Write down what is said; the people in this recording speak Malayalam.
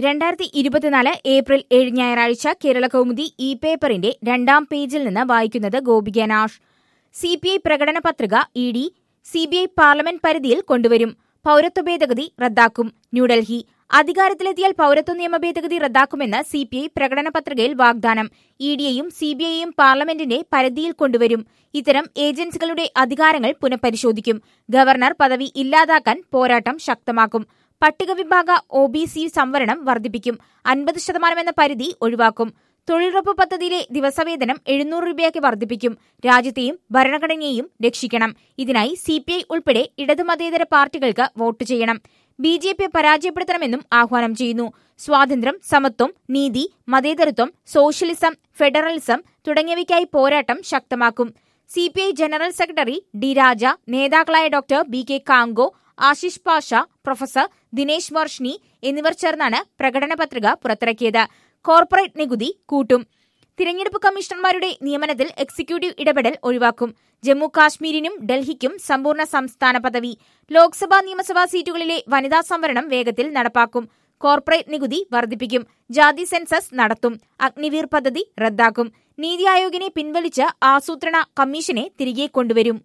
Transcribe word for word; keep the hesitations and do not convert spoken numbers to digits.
രണ്ടായിരത്തി ഇരുപത്തിനാല് ഏപ്രിൽ ഏഴ് ഞായറാഴ്ച കേരള കൗമുദി ഇ പേപ്പറിന്റെ രണ്ടാം പേജിൽ നിന്ന് വായിക്കുന്നത് Gopika Nash. C P I പ്രകടന പത്രിക E D C B I parliament പരിധിയിൽ കൊണ്ടുവരും. പൌരത്വ ഭേദഗതി റദ്ദാക്കും. ന്യൂഡൽഹി. അധികാരത്തിലെത്തിയാൽ പൌരത്വ നിയമ ഭേദഗതി റദ്ദാക്കുമെന്ന് സി പി ഐ പ്രകടന പത്രികയിൽ വാഗ്ദാനം. ഇ ഡിയെയും സി ബി ഐയെയും പാർലമെന്റിന്റെ പരിധിയിൽ കൊണ്ടുവരും. ഇത്തരം ഏജൻസികളുടെ അധികാരങ്ങൾ പുനഃപരിശോധിക്കും. ഗവർണർ പദവി ഇല്ലാതാക്കാൻ പോരാട്ടം ശക്തമാക്കും. പട്ടികവിഭാഗ ഒ ബി സി സംവരണം വർദ്ധിപ്പിക്കും. അൻപത് ശതമാനം എന്ന പരിധി ഒഴിവാക്കും. തൊഴിലുറപ്പ് പദ്ധതിയിലെ ദിവസവേതനം എഴുന്നൂറ് രൂപയാക്കി വർദ്ധിപ്പിക്കും. രാജ്യത്തെയും ഭരണഘടനയെയും രക്ഷിക്കണം. ഇതിനായി സി പി ഐ ഉൾപ്പെടെ ഇടതുമതേതര പാർട്ടികൾക്ക് വോട്ട് ചെയ്യണം. ബി ജെ പിയെ പരാജയപ്പെടുത്തണമെന്നും ആഹ്വാനം ചെയ്യുന്നു. സ്വാതന്ത്ര്യം, സമത്വം, നീതി, മതേതരത്വം, സോഷ്യലിസം, ഫെഡറലിസം തുടങ്ങിയവയ്ക്കായി പോരാട്ടം ശക്തമാക്കും. C P I general secretary D Raja, നേതാക്കളായ doctor B K Kango, Ashish Pasha, professor Dinesh Varshney എന്നിവർ ചേർന്നാണ് പ്രകടന പത്രിക പുറത്തിറക്കിയത്. കോർപ്പറേറ്റ് നികുതി കൂട്ടും. തിരഞ്ഞെടുപ്പ് കമ്മീഷണർമാരുടെ നിയമനത്തിൽ എക്സിക്യൂട്ടീവ് ഇടപെടൽ ഒഴിവാക്കും. ജമ്മു കാശ്മീരിനും ഡൽഹിക്കും സമ്പൂർണ്ണ സംസ്ഥാന പദവി. ലോക്സഭാ നിയമസഭാ സീറ്റുകളിലെ വനിതാ സംവരണം വേഗത്തിൽ നടപ്പാക്കും. കോർപ്പറേറ്റ് നികുതി വർദ്ധിപ്പിക്കും. ജാതി സെൻസസ് നടത്തും. അഗ്നിവീർ പദ്ധതി റദ്ദാക്കും. നീതി ആയോഗിനെ പിൻവലിച്ച് ആസൂത്രണ കമ്മീഷനെ തിരികെ കൊണ്ടുവരും.